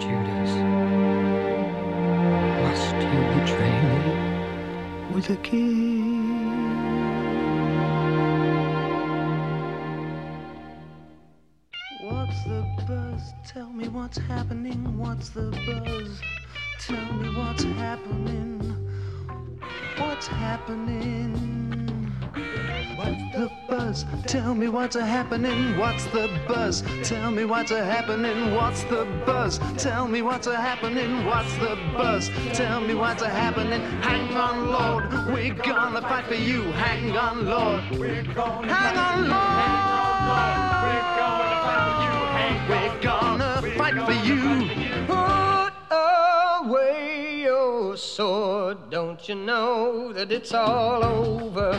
Judas, must you betray me with a kiss? What's the buzz? Tell me what's happening. What's the buzz? Tell me what's happening. What's happening? What's the buzz? Tell me what's happening. What's the buzz? Tell me what's happening. What's the buzz? Tell me what's happening. What's the buzz? Tell me what's happening. Hang on, Lord, we're gonna fight for you. Hang on, Lord, we're gonna hang on, Lord, we're gonna fight for you. We're gonna fight for you. Put away your sword. Don't you know that it's all over?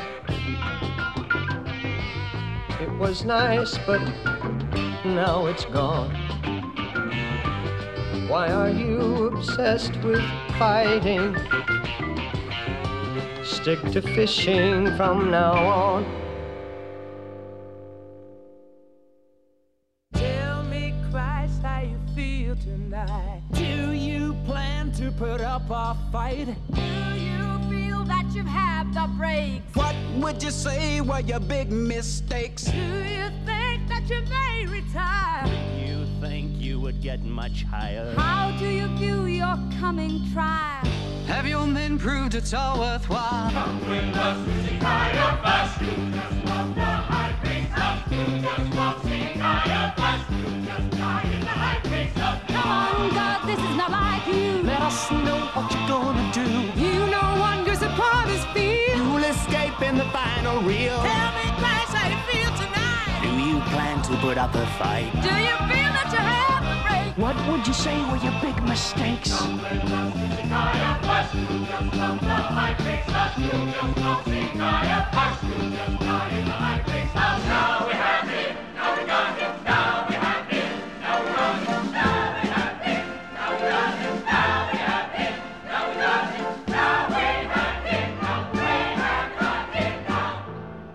It was nice, but now it's gone. Why are you obsessed with fighting? Stick to fishing from now on. Tell me, Christ, how you feel tonight. Do you plan to put up a fight? Do you feel that you've had the breaks? What would you say were your big mistakes? Do you think that you may retire? You think you would get much higher? How do you view your coming trial? Have your men proved it's all worthwhile? Come with us, Susie Caiaphas. You just want the high priest up. You just want to see Caiaphas. You just die in the high priest up. Come on, God, this is not like you. Let us know what you're gonna do. You know wonders upon his feet. You'll escape in the final reel. Tell me, Christ, how you feel tonight. Do you plan to put up a fight? Do you feel that you have the break? What would you say were your big mistakes? Come with us, Susie Caiaphas. You just want the high priest up. You just want to see Caiaphas. You just die in the high priest up. Now we have him. Now we got him. Now we have him. Now we got him. Now we have him. Now we got him. Now we have him. Now we got him. Now we have him. Now we have got him. Now.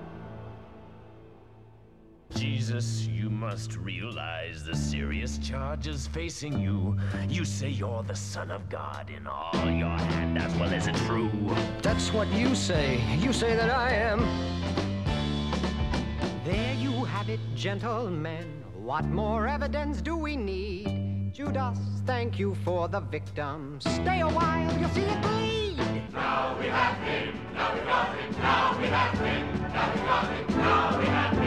Jesus, you must realize the serious charges facing you. You say you're the Son of God in all your hand as well as it's true. That's what you say. You say that I am. There you have it, gentlemen. What more evidence do we need? Judas, thank you for the victim. Stay a while, you'll see it bleed. Now we have him. Now we got him. Now we have him. Now we got him. Now we have him.